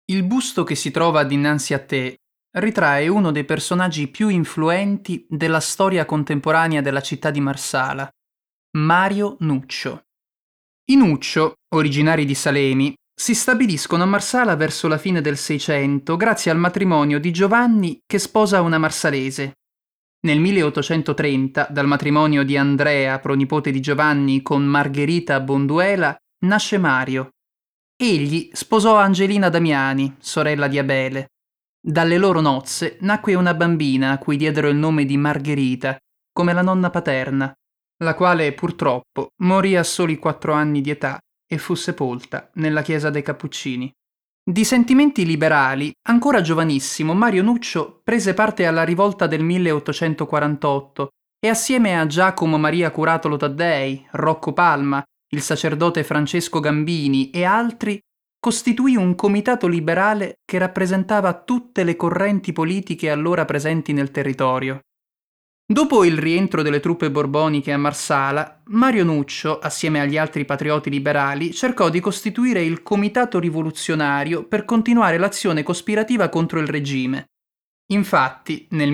Il busto che si trova dinanzi a te ritrae uno dei personaggi più influenti della storia contemporanea della città di Marsala, Mario Nuccio. I Nuccio, originari di Salemi, si stabiliscono a Marsala verso la fine del Seicento grazie al matrimonio di Giovanni che sposa una marsalese. Nel 1830, dal matrimonio di Andrea, pronipote di Giovanni, con Margherita Bonduela, nasce Mario. Egli sposò Angelina Damiani, sorella di Abele. Dalle loro nozze nacque una bambina a cui diedero il nome di Margherita, come la nonna paterna, la quale purtroppo morì a soli 4 anni di età e fu sepolta nella chiesa dei Cappuccini. Di sentimenti liberali, ancora giovanissimo, Mario Nuccio prese parte alla rivolta del 1848 e assieme a Giacomo Maria Curatolo Taddei, Rocco Palma, il sacerdote Francesco Gambini e altri, costituì un comitato liberale che rappresentava tutte le correnti politiche allora presenti nel territorio. Dopo il rientro delle truppe borboniche a Marsala, Mario Nuccio, assieme agli altri patrioti liberali, cercò di costituire il Comitato Rivoluzionario per continuare l'azione cospirativa contro il regime. Infatti, nel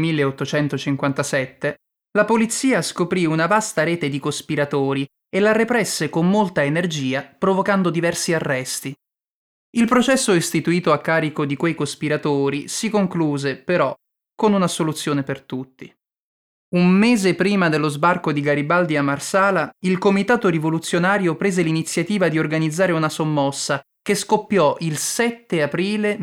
1857, la polizia scoprì una vasta rete di cospiratori e la represse con molta energia, provocando diversi arresti. Il processo istituito a carico di quei cospiratori si concluse, però, con un'assoluzione per tutti. Un mese prima dello sbarco di Garibaldi a Marsala, il Comitato Rivoluzionario prese l'iniziativa di organizzare una sommossa che scoppiò il 7 aprile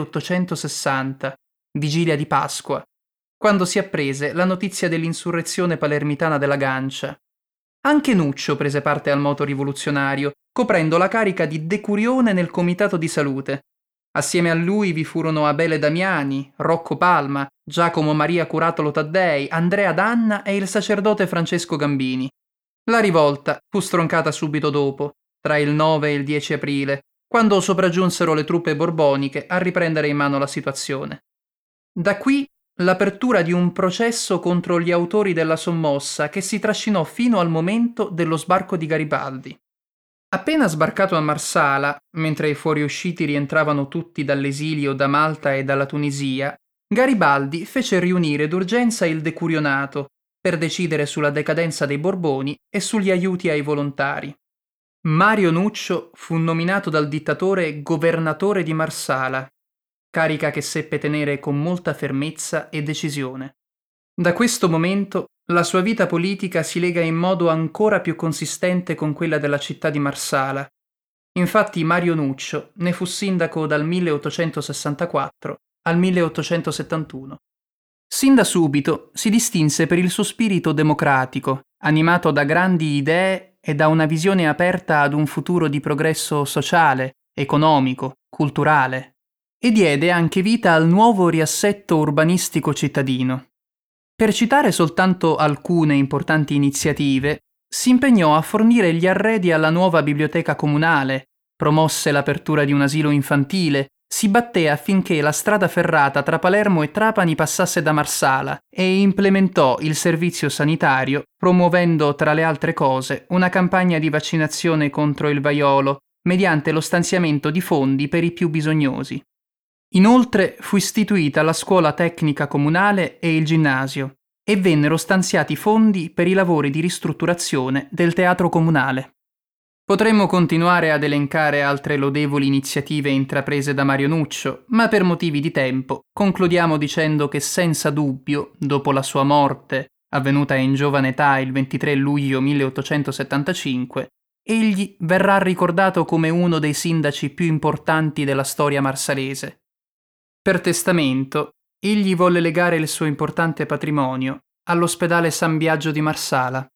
1860, vigilia di Pasqua, quando si apprese la notizia dell'insurrezione palermitana della Gancia. Anche Nuccio prese parte al moto rivoluzionario, coprendo la carica di decurione nel Comitato di Salute. Assieme a lui vi furono Abele Damiani, Rocco Palma, Giacomo Maria Curatolo Taddei, Andrea Danna e il sacerdote Francesco Gambini. La rivolta fu stroncata subito dopo, tra il 9 e il 10 aprile, quando sopraggiunsero le truppe borboniche a riprendere in mano la situazione. Da qui l'apertura di un processo contro gli autori della sommossa che si trascinò fino al momento dello sbarco di Garibaldi. Appena sbarcato a Marsala, mentre i fuoriusciti rientravano tutti dall'esilio da Malta e dalla Tunisia, Garibaldi fece riunire d'urgenza il decurionato per decidere sulla decadenza dei Borboni e sugli aiuti ai volontari. Mario Nuccio fu nominato dal dittatore governatore di Marsala, carica che seppe tenere con molta fermezza e decisione. Da questo momento la sua vita politica si lega in modo ancora più consistente con quella della città di Marsala. Infatti Mario Nuccio ne fu sindaco dal 1864 al 1871. Sin da subito si distinse per il suo spirito democratico, animato da grandi idee e da una visione aperta ad un futuro di progresso sociale, economico, culturale, e diede anche vita al nuovo riassetto urbanistico cittadino. Per citare soltanto alcune importanti iniziative, si impegnò a fornire gli arredi alla nuova biblioteca comunale, promosse l'apertura di un asilo infantile, si batté affinché la strada ferrata tra Palermo e Trapani passasse da Marsala e implementò il servizio sanitario, promuovendo tra le altre cose una campagna di vaccinazione contro il vaiolo mediante lo stanziamento di fondi per i più bisognosi. Inoltre fu istituita la scuola tecnica comunale e il ginnasio e vennero stanziati fondi per i lavori di ristrutturazione del teatro comunale. Potremmo continuare ad elencare altre lodevoli iniziative intraprese da Mario Nuccio, ma per motivi di tempo concludiamo dicendo che senza dubbio, dopo la sua morte, avvenuta in giovane età il 23 luglio 1875, egli verrà ricordato come uno dei sindaci più importanti della storia marsalese. Per testamento, egli volle legare il suo importante patrimonio all'ospedale San Biagio di Marsala.